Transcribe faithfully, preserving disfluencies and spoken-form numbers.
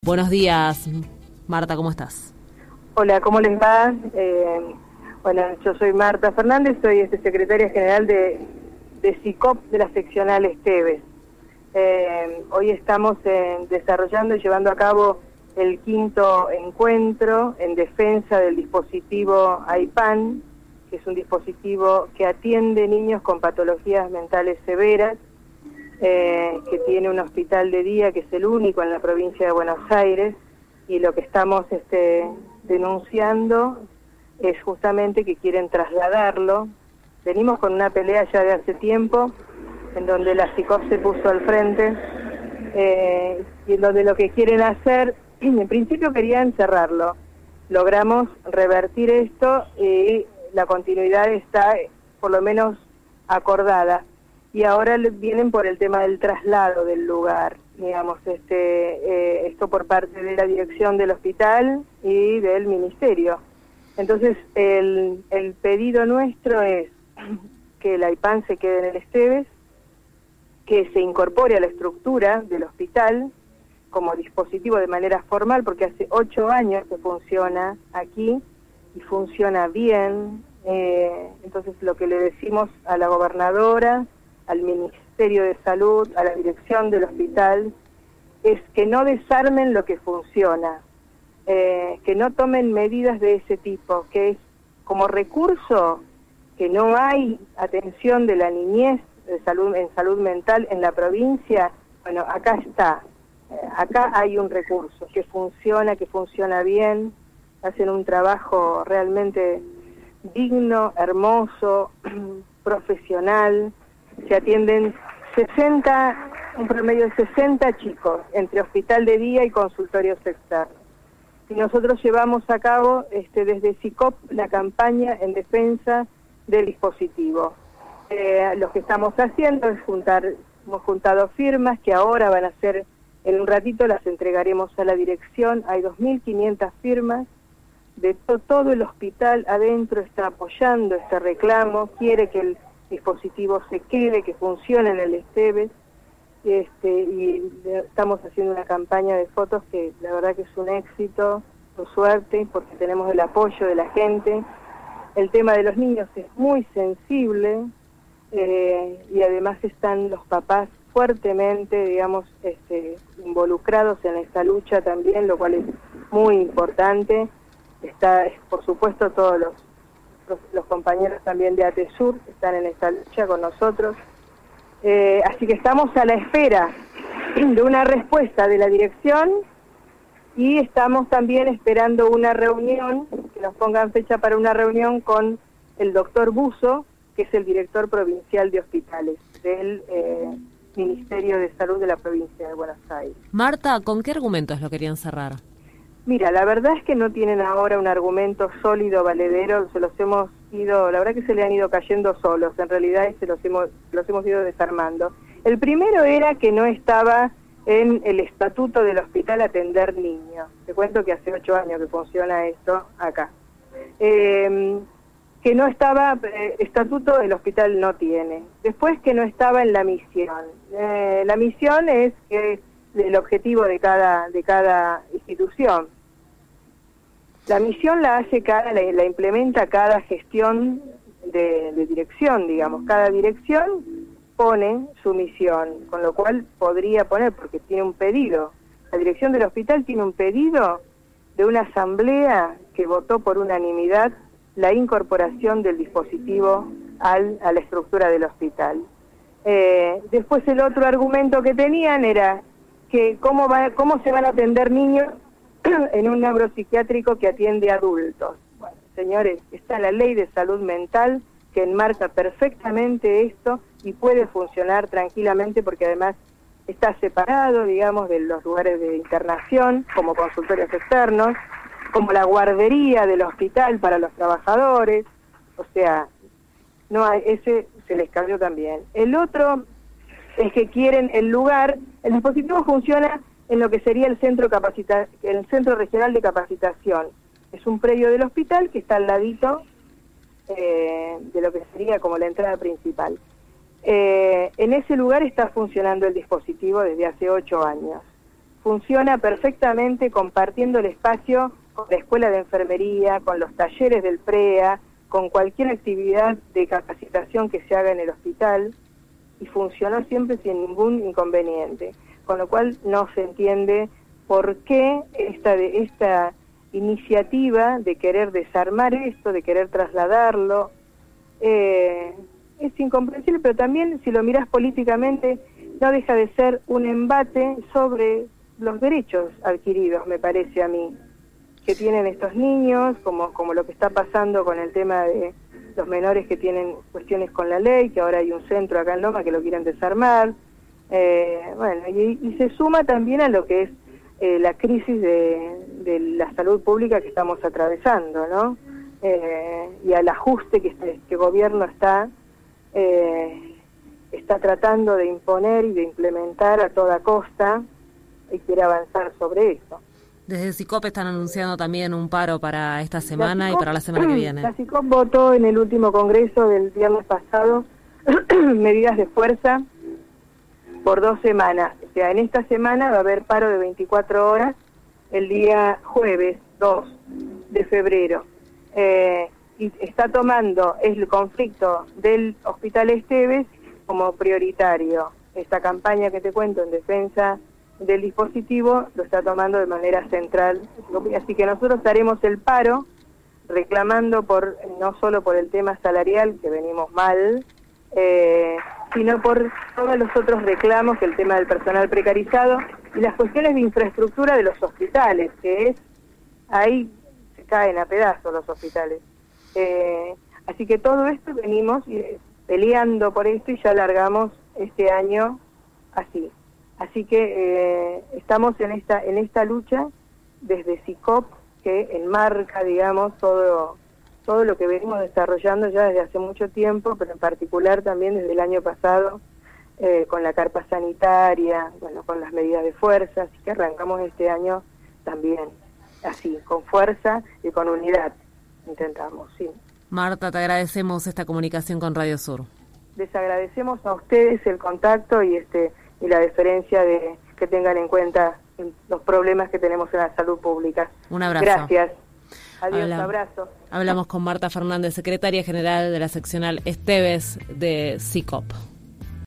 Buenos días, Marta, ¿cómo estás? Hola, ¿cómo les va? Eh, bueno, yo soy Marta Fernández, soy este, secretaria general de, de SICOP de la seccional Esteves. Eh, hoy estamos eh, desarrollando y llevando a cabo el quinto encuentro en defensa del dispositivo AIPAN, que es un dispositivo que atiende niños con patologías mentales severas, Eh, que tiene un hospital de día que es el único en la provincia de Buenos Aires, y lo que estamos este, denunciando es justamente que quieren trasladarlo. Venimos con una pelea ya de hace tiempo, en donde la SICOP se puso al frente, eh, y en donde lo que quieren hacer, en principio querían cerrarlo. Logramos revertir esto y la continuidad está por lo menos acordada. Y ahora vienen por el tema del traslado del lugar, digamos, este, eh, esto por parte de la dirección del hospital y del ministerio. Entonces, el, el pedido nuestro es que el AIPAN se quede en el Esteves, que se incorpore a la estructura del hospital como dispositivo de manera formal, porque hace ocho años que funciona aquí y funciona bien. Eh, entonces, lo que le decimos a la gobernadora, al Ministerio de Salud, a la dirección del hospital, es que no desarmen lo que funciona, eh, que no tomen medidas de ese tipo, que es como recurso que no hay atención de la niñez de salud, en salud mental en la provincia. Bueno, acá está, eh, acá hay un recurso que funciona, que funciona bien, hacen un trabajo realmente digno, hermoso, profesional. Se atienden sesenta, un promedio de sesenta chicos, entre hospital de día y consultorios externos. Y nosotros llevamos a cabo este, desde SICOP la campaña en defensa del dispositivo. Eh, lo que estamos haciendo es juntar, hemos juntado firmas que ahora van a ser, en un ratito las entregaremos a la dirección. Hay dos mil quinientas firmas, de to todo el hospital adentro está apoyando este reclamo, quiere que el dispositivo se quede, que funcione en el Esteves, este, y estamos haciendo una campaña de fotos que la verdad que es un éxito, por suerte, porque tenemos el apoyo de la gente. El tema de los niños es muy sensible, eh, y además están los papás fuertemente, digamos, este, involucrados en esta lucha también, lo cual es muy importante. Está, por supuesto, todos los Los, los compañeros también de ATESUR están en esta lucha con nosotros. Eh, así que estamos a la espera de una respuesta de la dirección, y estamos también esperando una reunión, que nos pongan fecha para una reunión con el doctor Buzo, que es el director provincial de hospitales del eh, Ministerio de Salud de la provincia de Buenos Aires. Marta, ¿con qué argumentos lo querían cerrar? Mira, la verdad es que no tienen ahora un argumento sólido, valedero, se los hemos ido, la verdad que se le han ido cayendo solos, en realidad, y se los hemos, los hemos ido desarmando. El primero era que no estaba en el estatuto del hospital atender niños. Te cuento que hace ocho años que funciona esto acá. Eh, que no estaba, eh, estatuto el hospital no tiene. Después, que no estaba en la misión. Eh, la misión es que el objetivo de cada de cada institución. La misión la hace cada, la, la implementa cada gestión de, de dirección, digamos. Cada dirección pone su misión, con lo cual podría poner, porque tiene un pedido. La dirección del hospital tiene un pedido de una asamblea que votó por unanimidad la incorporación del dispositivo al, a la estructura del hospital. Eh, después, el otro argumento que tenían era que cómo, va, cómo se van a atender niños en un neuropsiquiátrico que atiende adultos. Bueno, señores, está la ley de salud mental que enmarca perfectamente esto y puede funcionar tranquilamente, porque además está separado, digamos, de los lugares de internación, como consultorios externos, como la guardería del hospital para los trabajadores. O sea, no hay, ese se les cambió también. El otro es que quieren el lugar. El dispositivo funciona en lo que sería el centro capacita el centro regional de capacitación. Es un predio del hospital que está al ladito eh, de lo que sería como la entrada principal. Eh, en ese lugar está funcionando el dispositivo desde hace ocho años. funciona perfectamente compartiendo el espacio con la escuela de enfermería, con los talleres del PREA, con cualquier actividad de capacitación que se haga en el hospital, y funcionó siempre sin ningún inconveniente, con lo cual no se entiende por qué esta, de, esta iniciativa de querer desarmar esto, de querer trasladarlo, eh, es incomprensible, pero también si lo mirás políticamente no deja de ser un embate sobre los derechos adquiridos, me parece a mí, que tienen estos niños, como, como lo que está pasando con el tema de los menores que tienen cuestiones con la ley, que ahora hay un centro acá en Loma que lo quieren desarmar, eh, bueno, y, y se suma también a lo que es eh, la crisis de, de la salud pública que estamos atravesando, ¿no? Eh, y al ajuste que este, este gobierno está eh, está tratando de imponer y de implementar a toda costa, y quiere avanzar sobre eso. Desde SICOP están anunciando también un paro para esta semana SICOP, y para la semana que viene. La SICOP votó en el último congreso del viernes pasado medidas de fuerza por dos semanas. O sea, en esta semana va a haber paro de veinticuatro horas el día jueves dos de febrero. Eh, y está tomando el conflicto del Hospital Esteves como prioritario. Esta campaña que te cuento en defensa del dispositivo lo está tomando de manera central. Así que nosotros haremos el paro reclamando por no solo por el tema salarial, que venimos mal, eh, sino por todos los otros reclamos, que el tema del personal precarizado y las cuestiones de infraestructura de los hospitales, que es ahí se caen a pedazos los hospitales. Eh, así que todo esto venimos peleando por esto y ya largamos este año así. Así que eh, estamos en esta en esta lucha desde SICOP, que enmarca, digamos, todo todo lo que venimos desarrollando ya desde hace mucho tiempo, pero en particular también desde el año pasado, eh, con la carpa sanitaria, bueno, con las medidas de fuerza, así que arrancamos este año también así, con fuerza y con unidad, intentamos, sí. Marta, te agradecemos esta comunicación con Radio Sur. Les agradecemos a ustedes el contacto y este y la deferencia de que tengan en cuenta los problemas que tenemos en la salud pública. Un abrazo. Gracias. Adiós, Habla, abrazo. Hablamos con Marta Fernández, secretaria general de la seccional Esteves de SICOP.